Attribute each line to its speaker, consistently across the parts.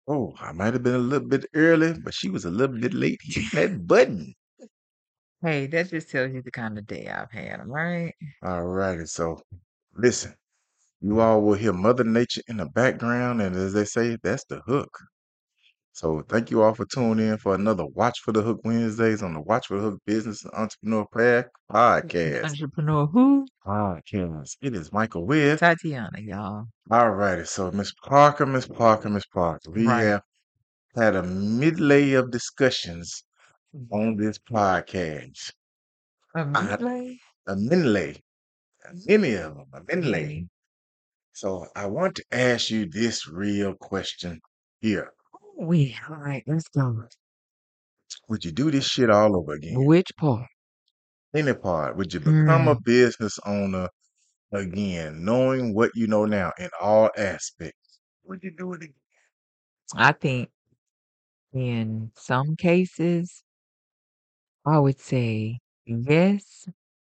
Speaker 1: Oh, I might have been a little bit early, but she was a little bit late hitting that button.
Speaker 2: Hey, that just tells you the kind of day I've had, right?
Speaker 1: All righty. So, listen, you all will hear Mother Nature in the background, and as they say, that's the hook. So, thank you all for tuning in for another Watch for the Hook Wednesdays on the Watch for the Hook Business and Entrepreneur Podcast.
Speaker 2: Entrepreneur who?
Speaker 1: Podcast. It is Michael with.
Speaker 2: Tatiana, y'all.
Speaker 1: All righty. So, Miss Parker, we
Speaker 2: Right.
Speaker 1: have had a midlay of discussions on this podcast.
Speaker 2: A
Speaker 1: I,
Speaker 2: midlay?
Speaker 1: a midlay, many of them, a midlay.
Speaker 2: Many.
Speaker 1: So I want to ask you this real question here.
Speaker 2: All right, let's go.
Speaker 1: Would you do this shit all over again?
Speaker 2: Which part?
Speaker 1: Any part? Would you become a
Speaker 2: Hmm.
Speaker 1: business owner again, knowing what you know now in all aspects? Would you do it again?
Speaker 2: I think in some cases, I would say yes.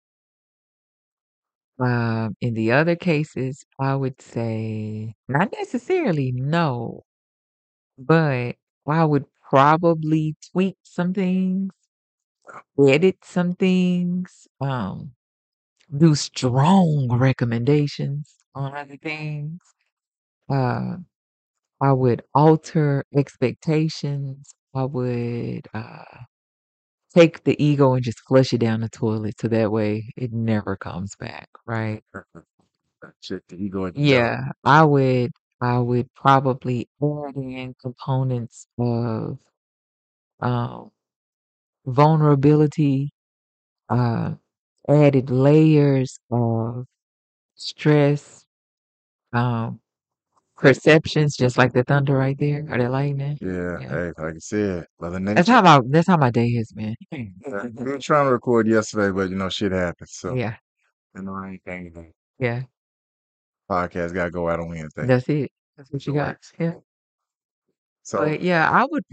Speaker 2: In the other cases, I would say not necessarily no, but I would probably tweak some things, edit some things, do strong recommendations on other things. Uh, I would alter expectations. I would take the ego and just flush it down the toilet so that way it never comes back, right?
Speaker 1: Check the ego in the dog.
Speaker 2: Yeah, I would probably add in components of um, vulnerability, uh, added layers of stress, um, perceptions, just like the thunder right there, or the lightning.
Speaker 1: Yeah,
Speaker 2: Yeah,
Speaker 1: hey, like I said, Mother
Speaker 2: that's
Speaker 1: Nature.
Speaker 2: how my day has been.
Speaker 1: We were trying to record yesterday, but shit happens. So,
Speaker 2: Yeah,
Speaker 1: I ain't thinking that
Speaker 2: yeah,
Speaker 1: podcast got to go out on Wednesday.
Speaker 2: that's it. That's what
Speaker 1: It
Speaker 2: you got.
Speaker 1: works.
Speaker 2: Yeah,
Speaker 1: So,
Speaker 2: but yeah,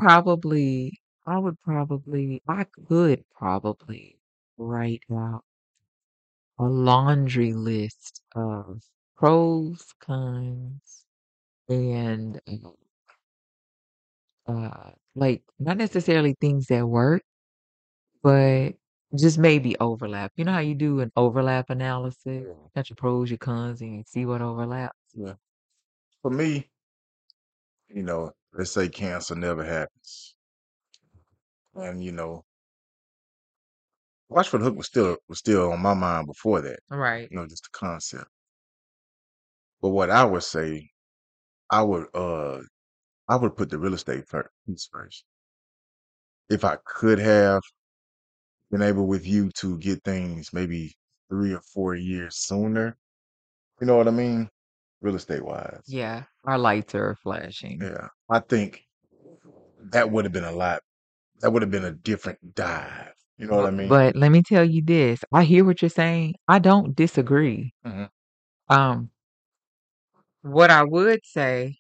Speaker 2: I could probably write out a laundry list of pros, cons, and like not necessarily things that work, but just maybe overlap. You know how you do an overlap analysis? Got your pros, your cons, and you see what overlaps.
Speaker 1: yeah, for me, let's say cancer never happens. And Watch for the Hook was still on my mind before that.
Speaker 2: Right.
Speaker 1: Just the concept. But what I would say, I would I would put the real estate piece first. If I could have been able with you to get things maybe 3 or 4 years sooner, you know what I mean? Real estate wise.
Speaker 2: Yeah, our lights are flashing.
Speaker 1: Yeah. I think that would have been that would have been a different dive. You know what I mean?
Speaker 2: But let me tell you this. I hear what you're saying. I don't disagree.
Speaker 1: Hmm.
Speaker 2: Um, what I would say,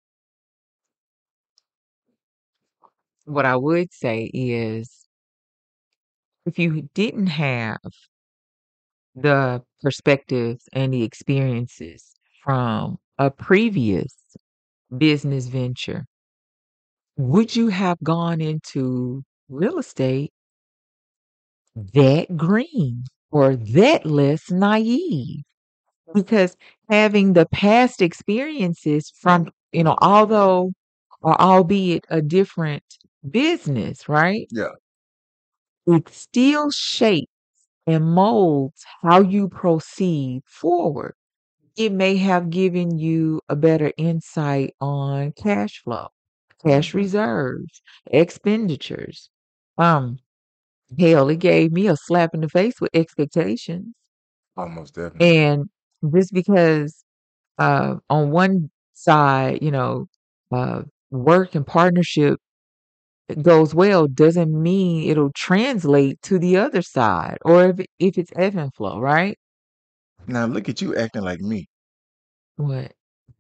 Speaker 2: what I would say is if you didn't have the perspectives and the experiences from a previous business venture, would you have gone into real estate that green or that less naive? Because having the past experiences from, although or albeit a different business, right?
Speaker 1: Yeah.
Speaker 2: It still shapes and molds how you proceed forward. It may have given you a better insight on cash flow, cash
Speaker 1: Hmm.
Speaker 2: reserves, expenditures. Um, Hell, it gave me a slap in the face with expectations.
Speaker 1: Almost definitely.
Speaker 2: And just because on one side, work and partnership goes well doesn't mean it'll translate to the other side or if it's ebb and flow, right?
Speaker 1: Now look at you acting like me.
Speaker 2: What?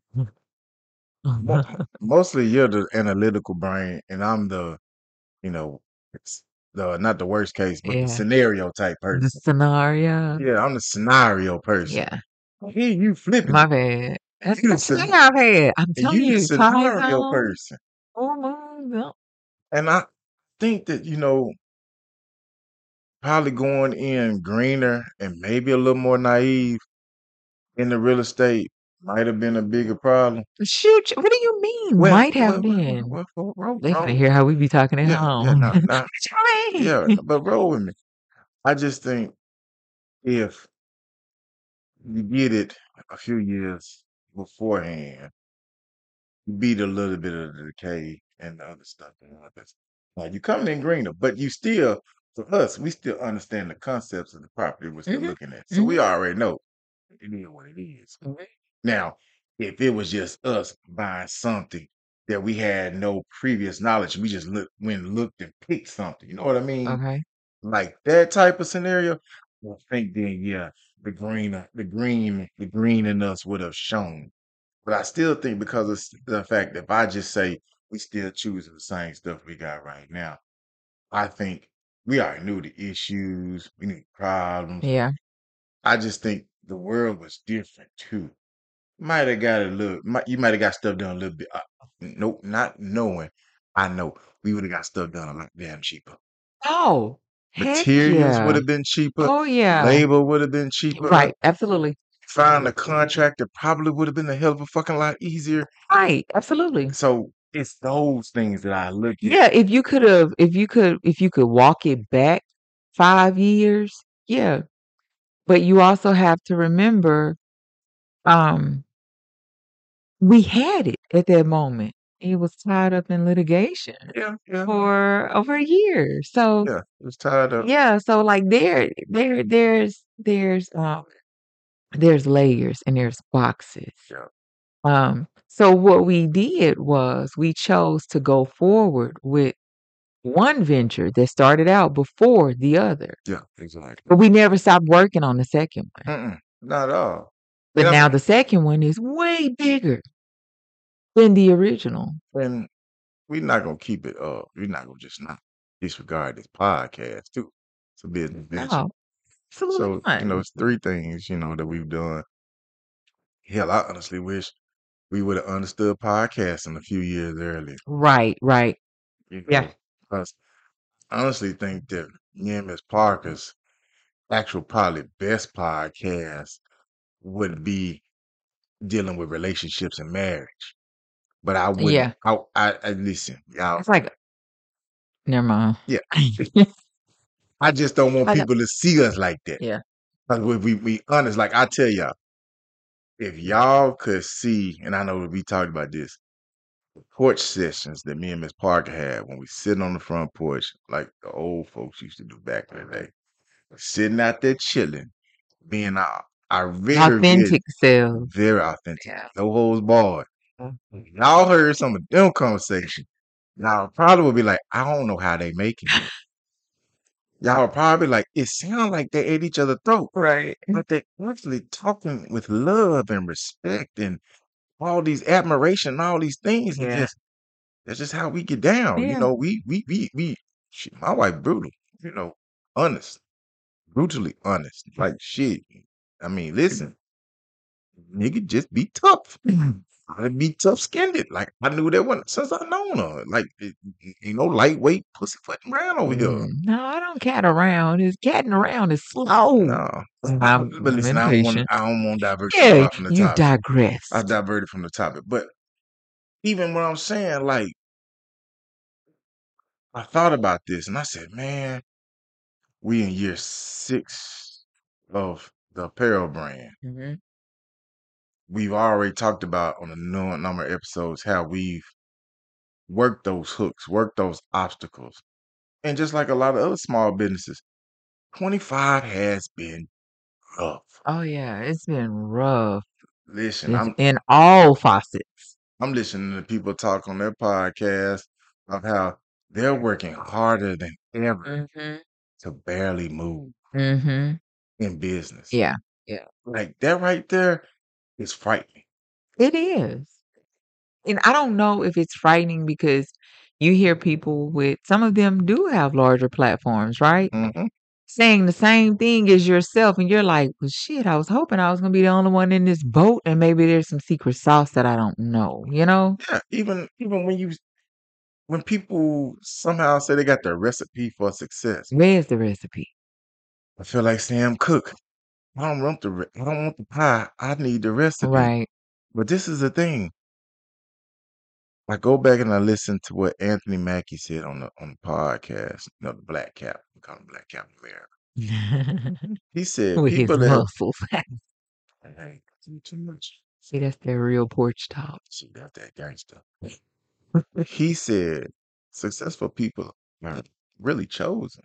Speaker 1: Mo- Mostly you're the analytical brain, and I'm the, you know, it's the not the worst case, but the
Speaker 2: Yeah.
Speaker 1: scenario type
Speaker 2: The
Speaker 1: person.
Speaker 2: scenario.
Speaker 1: Yeah, I'm the scenario person.
Speaker 2: Yeah.
Speaker 1: Here you flipping
Speaker 2: My
Speaker 1: it.
Speaker 2: bad. That's
Speaker 1: You the
Speaker 2: that's the thing
Speaker 1: scen-
Speaker 2: I've had. I'm
Speaker 1: and
Speaker 2: telling
Speaker 1: you the
Speaker 2: you, time
Speaker 1: scenario
Speaker 2: zone.
Speaker 1: person.
Speaker 2: Oh my god.
Speaker 1: And I think that, probably going in greener and maybe a little more naive in the real estate might have been a bigger problem.
Speaker 2: Shoot, what do you mean
Speaker 1: Well,
Speaker 2: might have
Speaker 1: well, well,
Speaker 2: been?
Speaker 1: well, well,
Speaker 2: They finna hear how we be talking at
Speaker 1: yeah, yeah,
Speaker 2: home.
Speaker 1: no, no,
Speaker 2: What you
Speaker 1: yeah,
Speaker 2: mean?
Speaker 1: but roll with me. I just think if you get it a few years beforehand, you beat a little bit of the decay and the other stuff and all this. You coming in greener, but you still, for us, we still understand the concepts of the property we're still
Speaker 2: Mhm,
Speaker 1: looking at. So we
Speaker 2: mhm.
Speaker 1: already know it is what it is.
Speaker 2: Mhm.
Speaker 1: Now, if it was just us buying something that we had no previous knowledge, we just went and looked and picked something. You know what I mean?
Speaker 2: Okay.
Speaker 1: Like that type of scenario, I think then yeah, the green in us would have shown. But I still think because of the fact that if I just say we still choosing the same stuff we got right now, I think we already knew the issues, we knew the problems.
Speaker 2: Yeah.
Speaker 1: I just think the world was different too. Might have got a little. You might have got stuff done a little bit. Nope, not knowing. I know we would have got stuff done a lot damn cheaper.
Speaker 2: Oh, heck
Speaker 1: Materials would
Speaker 2: yeah.
Speaker 1: have been cheaper.
Speaker 2: Oh, yeah.
Speaker 1: Labor would have been cheaper.
Speaker 2: Right, absolutely.
Speaker 1: Find a contractor probably would have been a hell of a fucking lot easier.
Speaker 2: Right, absolutely.
Speaker 1: So it's those things that I look at.
Speaker 2: Yeah, if you could walk it back 5 years, yeah. But you also have to remember, um, we had it at that moment. It was tied up in litigation
Speaker 1: Yeah, yeah,
Speaker 2: for over a year. So,
Speaker 1: yeah. It was tied up.
Speaker 2: yeah, so, like, there's layers and there's boxes.
Speaker 1: Yeah,
Speaker 2: So what we did was we chose to go forward with one venture that started out before the other,
Speaker 1: yeah, exactly.
Speaker 2: but we never stopped working on the second one.
Speaker 1: Not at all.
Speaker 2: But
Speaker 1: And
Speaker 2: now the second one is way bigger than the original.
Speaker 1: and we're not gonna keep it up. We're not gonna just not disregard this podcast too. It's a business venture.
Speaker 2: No, absolutely
Speaker 1: So,
Speaker 2: not.
Speaker 1: it's three things, that we've done. Hell, I honestly wish we would have understood podcasting a few years earlier,
Speaker 2: Right, right.
Speaker 1: you
Speaker 2: Yeah.
Speaker 1: know, because I honestly think that me and Miss Parker's actual probably best podcast would be dealing with relationships and marriage. But I wouldn't,
Speaker 2: Yeah.
Speaker 1: I listen, y'all,
Speaker 2: It's like, never mind.
Speaker 1: yeah, I just don't want
Speaker 2: I know.
Speaker 1: people to see us like that.
Speaker 2: Yeah.
Speaker 1: Like we honest, like I tell y'all, if y'all could see, and I know that we talked about this, porch sessions that me and Miss Parker had when we sitting on the front porch, like the old folks used to do back in the day, sitting out there chilling, being our
Speaker 2: Authentic selves.
Speaker 1: very authentic,
Speaker 2: Yeah.
Speaker 1: no holds barred. Y'all heard some of them conversations. Y'all probably would be like, I don't know how they making it. Y'all probably like, it sounds like they ate each other's throat,
Speaker 2: Right.
Speaker 1: but they actually talking with love and respect and all these admiration, and all these things.
Speaker 2: Yeah.
Speaker 1: That's just how we get down.
Speaker 2: Yeah.
Speaker 1: Shit, my wife brutal, honest, brutally honest. Like shit. I mean, listen, nigga, just be tough. I be tough skinned. Like I knew that one since I known her. Like lightweight pussyfooting around over here.
Speaker 2: No, I don't cat around. It's catting around is slow.
Speaker 1: No, but
Speaker 2: I'm
Speaker 1: listen,
Speaker 2: impatient.
Speaker 1: I don't want to divert too
Speaker 2: Yeah,
Speaker 1: far from the
Speaker 2: you
Speaker 1: topic. I
Speaker 2: digressed.
Speaker 1: diverted from the topic, but even what I'm saying, like I thought about this and I said, man, we in year 6 of the apparel brand.
Speaker 2: Mhm.
Speaker 1: We've already talked about on a number of episodes how we've worked those hooks, worked those obstacles. And just like a lot of other small businesses, 25 has been rough.
Speaker 2: Oh, yeah, it's been rough.
Speaker 1: Listen,
Speaker 2: It's in all facets.
Speaker 1: I'm listening to people talk on their podcast of how they're working harder than ever
Speaker 2: Mhm.
Speaker 1: to barely move
Speaker 2: Mhm.
Speaker 1: in business.
Speaker 2: Yeah. Yeah.
Speaker 1: Like that right there is frightening.
Speaker 2: It is. And I don't know if it's frightening because you hear people with some of them do have larger platforms, right?
Speaker 1: Hmm.
Speaker 2: Saying the same thing as yourself, and you're like, "Well, shit, I was hoping I was gonna be the only one in this boat, and maybe there's some secret sauce that I don't know," you know?
Speaker 1: Yeah, even when you when people somehow say they got the recipe for success,
Speaker 2: Where's the recipe?
Speaker 1: I feel like Sam Cooke. I don't want the pie. I need the recipe.
Speaker 2: Right.
Speaker 1: But this is the thing. I go back and I listen to what Anthony Mackie said on the podcast. You know, the Black Cap. We call him Black Cap in America. He said
Speaker 2: With his
Speaker 1: people that
Speaker 2: muscles.
Speaker 1: hey, too much.
Speaker 2: See, that's that real porch talk.
Speaker 1: See, that's that gangster. He said successful people are really chosen.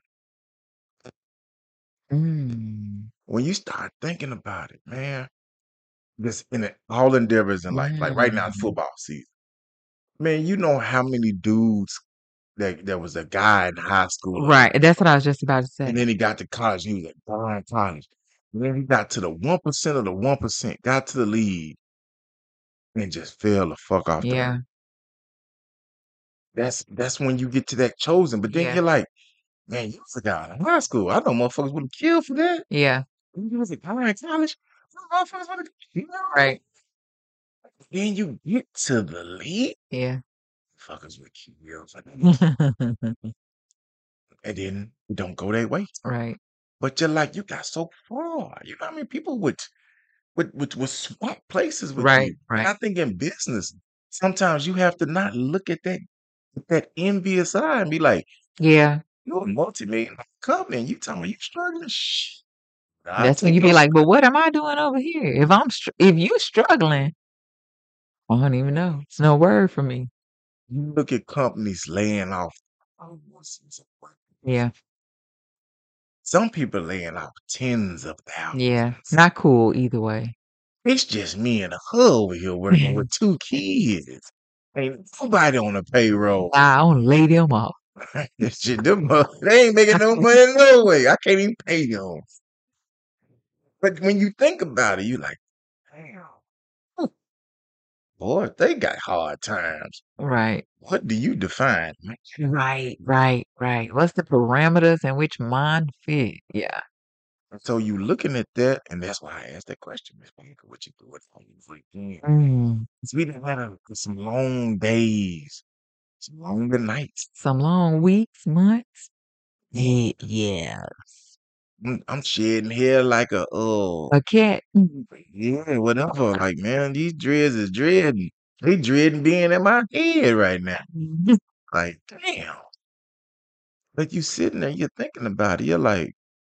Speaker 2: Mm.
Speaker 1: When you start thinking about it, man, this in it, all endeavors in life, like right now,
Speaker 2: Mm.
Speaker 1: football season. Man, you know how many dudes that there was a guy in high school,
Speaker 2: Right. That's what I was just about to
Speaker 1: and
Speaker 2: say.
Speaker 1: then he got to college, he was at Bryan College. And then he got to the 1% of the 1%, got to the league, and just fell the fuck off the
Speaker 2: Yeah.
Speaker 1: earth. That's when you get to that chosen. But then
Speaker 2: Yeah.
Speaker 1: you're like, man, you was a guy in high school. I know motherfuckers would have killed for that.
Speaker 2: Yeah.
Speaker 1: You was a guy in college. Motherfuckers would have killed.
Speaker 2: Right.
Speaker 1: Then you get to the league,
Speaker 2: Yeah.
Speaker 1: fuckers would kill for that. And then it don't go that way.
Speaker 2: Right.
Speaker 1: But you're like, you got so far. You know how many people would swap places with
Speaker 2: Right.
Speaker 1: you. And
Speaker 2: Right.
Speaker 1: I think in business, sometimes you have to not look at that envious eye and be like,
Speaker 2: Yeah.
Speaker 1: you're a multi-million company and you talking about you struggling. Shh. I
Speaker 2: That's when
Speaker 1: take
Speaker 2: you be
Speaker 1: your
Speaker 2: like, but what am I doing over here? If you struggling, I don't even know. It's no word for me.
Speaker 1: you look at companies laying off.
Speaker 2: Yeah.
Speaker 1: Some people laying off tens of
Speaker 2: Yeah.
Speaker 1: thousands.
Speaker 2: Not cool either way.
Speaker 1: It's just me and a hood over here working with 2 kids. Ain't nobody on the payroll.
Speaker 2: I don't lay them off.
Speaker 1: Shit, they ain't making no money no way. I can't even pay them. But when you think about it, you like, damn, boy, they got hard times.
Speaker 2: Right.
Speaker 1: What do you define, man?
Speaker 2: Right. Right. Right. What's the parameters in which mine fit? Yeah.
Speaker 1: And so you looking at that, and that's why I asked that question, Miss Baker, what you do with all these weekends?
Speaker 2: Mm.
Speaker 1: 'Cause we done had some long days, some longer nights.
Speaker 2: Some long weeks, months. Yeah.
Speaker 1: I'm shedding hair like
Speaker 2: A cat.
Speaker 1: yeah, whatever. Like, man, these dreads is dreading. They dreading being in my head right now. Like, damn. But you sitting there, you're thinking about it. You're like,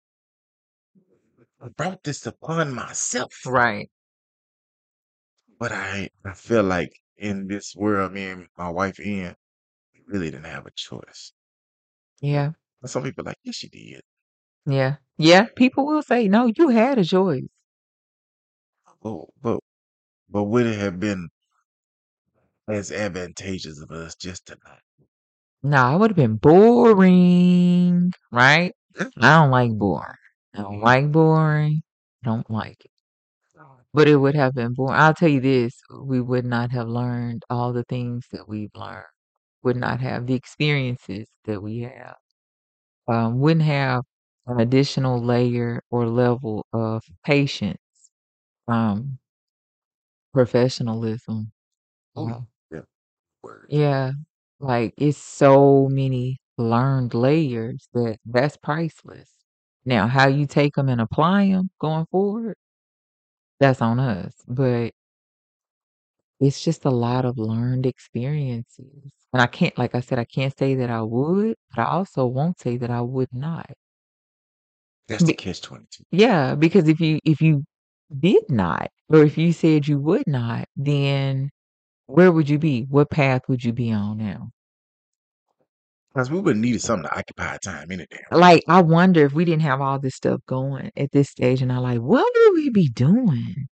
Speaker 1: I brought this upon myself.
Speaker 2: Right.
Speaker 1: But I feel like in this world, me and my wife in, we really didn't have a choice.
Speaker 2: Yeah.
Speaker 1: And some people like, yes, you did.
Speaker 2: Yeah. Yeah. People will say, no, you had a choice.
Speaker 1: Oh, but would it have been as advantageous of us just to not?
Speaker 2: No, it would have been boring, right?
Speaker 1: Yeah.
Speaker 2: I don't like boring. I don't like boring. Don't like it. But it would have been boring. I'll tell you this, we would not have learned all the things that we've learned. Would not have the experiences that we have. Wouldn't have an additional layer or level of patience, um, professionalism.
Speaker 1: Oh,
Speaker 2: Uh,
Speaker 1: yeah. Word.
Speaker 2: yeah, like it's so many learned layers that's priceless. Now, how you take them and apply them going forward, that's on us. But it's just a lot of learned experiences. And I can't, like I said, I can't say that I would, but I also won't say that I would not.
Speaker 1: That's the
Speaker 2: Be-
Speaker 1: catch 22.
Speaker 2: yeah, because if you did not, or if you said you would not, then where would you be? What path would you be on now?
Speaker 1: Because we would have needed something to occupy time any damn way.
Speaker 2: Like, I wonder if we didn't have all this stuff going at this stage in our life, what would we be doing?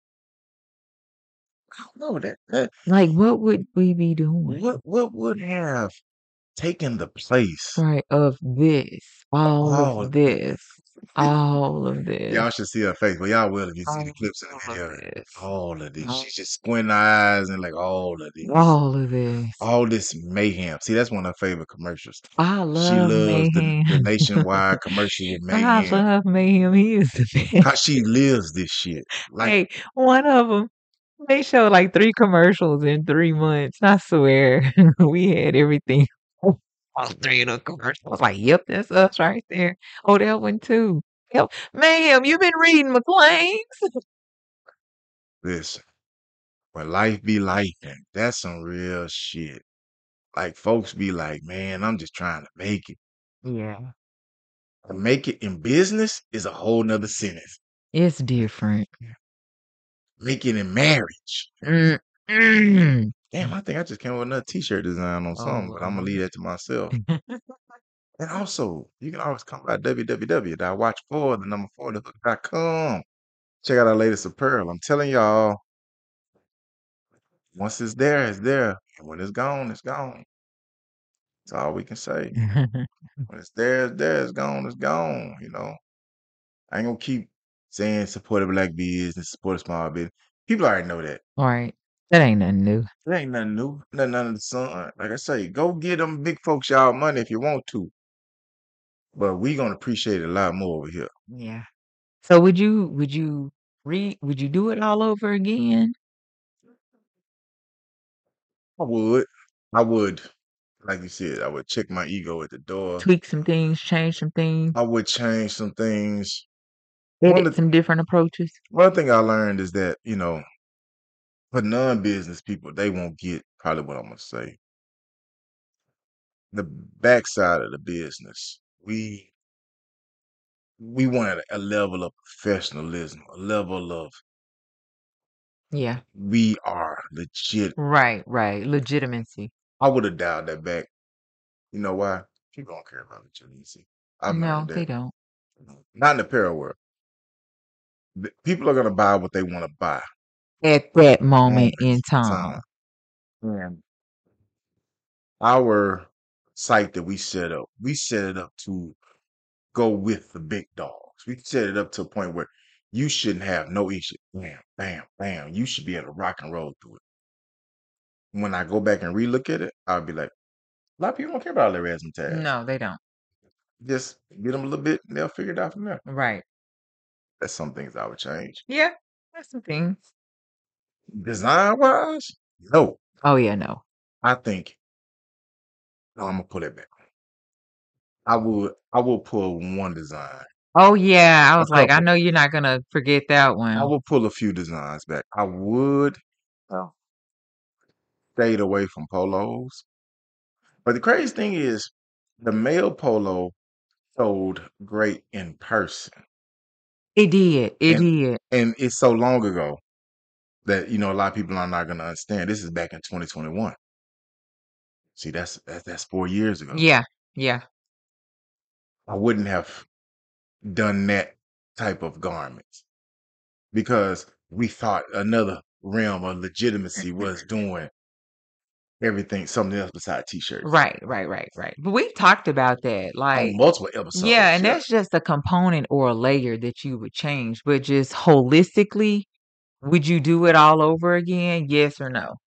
Speaker 1: I don't know that
Speaker 2: Like, what would we be doing?
Speaker 1: what would have taken the place
Speaker 2: Right, of this,
Speaker 1: of
Speaker 2: all of
Speaker 1: all of this.
Speaker 2: this, all of this,
Speaker 1: Y'all should see her face, but y'all will if you see the
Speaker 2: all
Speaker 1: clips in the
Speaker 2: of
Speaker 1: video.
Speaker 2: this,
Speaker 1: All of this.
Speaker 2: all
Speaker 1: She's just squinting her eyes and like all of this.
Speaker 2: all of this.
Speaker 1: All this mayhem. See, that's one of her favorite commercials.
Speaker 2: I
Speaker 1: She
Speaker 2: love
Speaker 1: loves the
Speaker 2: mayhem.
Speaker 1: nationwide commercial with
Speaker 2: I
Speaker 1: mayhem.
Speaker 2: love mayhem. He is the
Speaker 1: How
Speaker 2: best.
Speaker 1: she lives this shit. Like,
Speaker 2: Hey, one of them, they showed like 3 commercials in 3 months. I swear, we had everything. all three of the commercials. I was like, yep, that's us right there. Oh, that one too. Yep. Ma'am, you been reading McLean's?
Speaker 1: Listen, when life be life, and that's some real shit. Like folks be like, man, I'm just trying to make it.
Speaker 2: Yeah.
Speaker 1: To make it in business is a whole nother sentence.
Speaker 2: It's different.
Speaker 1: Make it in marriage.
Speaker 2: Mm, mm.
Speaker 1: Damn, I think I just came up with another t-shirt design on something, but I'm gonna leave that to myself. And also, you can always come by www.watch4, the number 4, the hook.com. Check out our latest apparel. I'm telling y'all, once it's there, it's there. And when it's gone, it's gone. That's all we can say. When it's there, it's there. It's gone, it's gone. You know, I ain't gonna keep saying support a black business, support a small business. People already know that.
Speaker 2: Right. That ain't nothing new.
Speaker 1: It ain't nothing new, nothing under the sun. Like I say, go get them big folks y'all money if you want to. But we gonna appreciate it a lot more over here.
Speaker 2: Yeah. So would you do it all over again?
Speaker 1: I would. I would. Like you said, I would check my ego at the door.
Speaker 2: Tweak some things, change some things,
Speaker 1: I would change some things.
Speaker 2: edit some different approaches?
Speaker 1: One thing I learned is that, you know, for non-business people, they won't get probably what I'm gonna say. The backside of the business. We wanted a level of professionalism, a level of
Speaker 2: Yeah.
Speaker 1: we are legit.
Speaker 2: Right, right. Legitimacy.
Speaker 1: I would have dialed that back. You know why? People don't care about legitimacy. I've
Speaker 2: No,
Speaker 1: learned
Speaker 2: they
Speaker 1: that.
Speaker 2: don't.
Speaker 1: Not in the apparel world. People are gonna buy what they want to buy.
Speaker 2: At that moment
Speaker 1: Moments
Speaker 2: in
Speaker 1: in
Speaker 2: time.
Speaker 1: time. And our site that we set it up to go with the big dogs. We set it up to a point where you shouldn't have no issue. Bam, bam, bam. You should be able to rock and roll through it. When I go back and relook at it, I'll be like, a lot of people don't care about all their resume tags.
Speaker 2: No, they don't.
Speaker 1: Just get them a little bit and they'll figure it out from there.
Speaker 2: Right.
Speaker 1: That's some things I would change.
Speaker 2: Yeah. That's some things.
Speaker 1: Design wise, no.
Speaker 2: Oh yeah, no.
Speaker 1: I think no, I'm gonna pull it back. I will pull one design.
Speaker 2: Oh yeah. I
Speaker 1: A
Speaker 2: was like, I
Speaker 1: couple.
Speaker 2: know you're not gonna forget that
Speaker 1: I
Speaker 2: one.
Speaker 1: will pull a few designs back. I would stayed away from polos. But the crazy thing is the male polo sold great in person.
Speaker 2: It did. It
Speaker 1: And
Speaker 2: did.
Speaker 1: and it's so long ago that you know a lot of people are not gonna understand. This is back in 2021. See, that's 4 years ago.
Speaker 2: Yeah. Yeah.
Speaker 1: I wouldn't have done that type of garments because we thought another realm of legitimacy was doing everything, something else besides t-shirts.
Speaker 2: Right, right, right, right. But we've talked about that.
Speaker 1: On
Speaker 2: Like,
Speaker 1: multiple episodes.
Speaker 2: yeah, and that's just a component or a layer that you would change. But just holistically, would you do it all over again? Yes or no?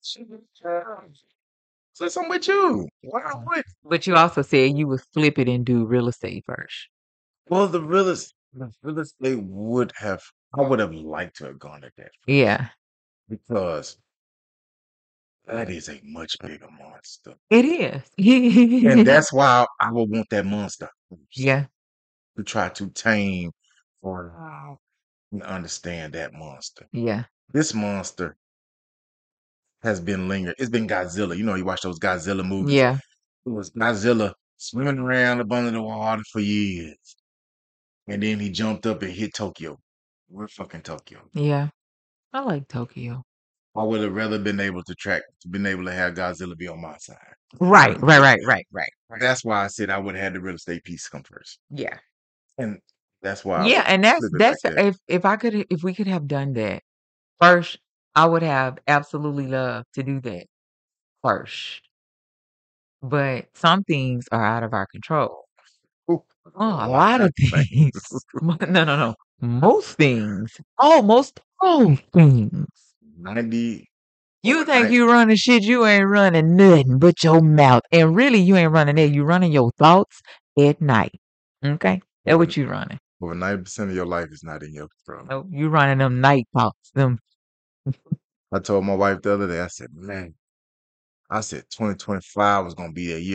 Speaker 1: So I'm with you. Why would?
Speaker 2: But you also said you would flip it and do real estate first.
Speaker 1: Well, the real estate would have. I would have liked to have gone at that
Speaker 2: Yeah,
Speaker 1: because that is a much bigger monster,
Speaker 2: it is.
Speaker 1: and that's why I would want that monster first
Speaker 2: Yeah,
Speaker 1: to try to tame or understand that monster.
Speaker 2: yeah,
Speaker 1: This monster has been lingering. It's been Godzilla. You know, you watch those Godzilla movies.
Speaker 2: yeah,
Speaker 1: It was Godzilla swimming around up under the water for years. And then he jumped up and hit Tokyo. We're fucking Tokyo.
Speaker 2: yeah. I like Tokyo.
Speaker 1: I would have rather been able to have Godzilla be on my side.
Speaker 2: Right, right, right, right, right, right.
Speaker 1: That's why I said I would have had the real estate piece come first.
Speaker 2: Yeah,
Speaker 1: And that's why I
Speaker 2: yeah,
Speaker 1: would
Speaker 2: and
Speaker 1: flip it like that.
Speaker 2: if we could have done that first, I would have absolutely loved to do that first. But some things are out of our control.
Speaker 1: Ooh,
Speaker 2: Oh, a lot of things. No, no, no. Most things. Almost all things.
Speaker 1: 90
Speaker 2: You think
Speaker 1: overnight.
Speaker 2: you running shit, you ain't running nothing but your mouth. And really, you ain't running that. You running your thoughts at night. Okay? That's what you running.
Speaker 1: Over 90% of your life is not in your control.
Speaker 2: No, you running them night thoughts. Them.
Speaker 1: I told my wife the other day, I said, 2025 was gonna be a year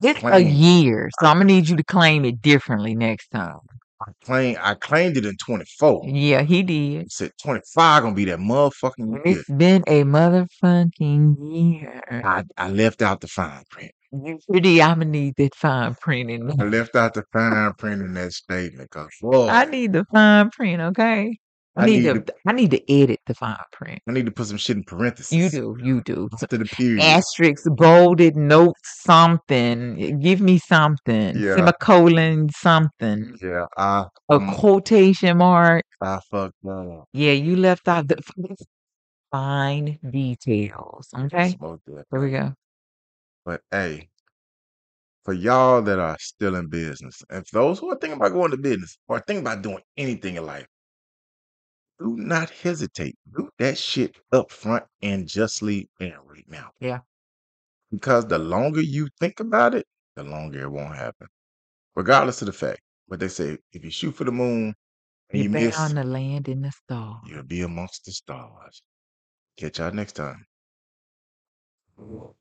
Speaker 2: It's a
Speaker 1: claim
Speaker 2: year, so Imma need you to claim it differently next time.
Speaker 1: I claimed it in 24.
Speaker 2: Yeah, he
Speaker 1: I
Speaker 2: did.
Speaker 1: said 25 gonna be that motherfucking
Speaker 2: And
Speaker 1: year.
Speaker 2: it's been a motherfucking year.
Speaker 1: I left out the fine print.
Speaker 2: You sure did. Imma need that fine print in
Speaker 1: I
Speaker 2: there.
Speaker 1: left out the fine print in that statement because
Speaker 2: I
Speaker 1: boy,
Speaker 2: need the fine print, okay?
Speaker 1: I need to
Speaker 2: I need to edit the fine print.
Speaker 1: I need to put some shit in
Speaker 2: You
Speaker 1: parentheses
Speaker 2: do, you do.
Speaker 1: after the period.
Speaker 2: Asterisk, bolded, note, something. Give me something.
Speaker 1: Yeah,
Speaker 2: Semicolon, something.
Speaker 1: yeah.
Speaker 2: A quotation mark.
Speaker 1: I fucked up.
Speaker 2: Yeah, you left out the fine details. Okay,
Speaker 1: Smoked that
Speaker 2: here we
Speaker 1: thing.
Speaker 2: go.
Speaker 1: But hey, for y'all that are still in business, and for those who are thinking about going to business or thinking about doing anything in life, do not hesitate. Do that shit up front and justly and right now.
Speaker 2: Yeah,
Speaker 1: Because the longer you think about it, the longer it won't happen. Regardless of the fact. But they say if you shoot for the moon and
Speaker 2: you're
Speaker 1: you miss,
Speaker 2: bound to land in the stars.
Speaker 1: you'll be amongst the stars. Catch y'all next time.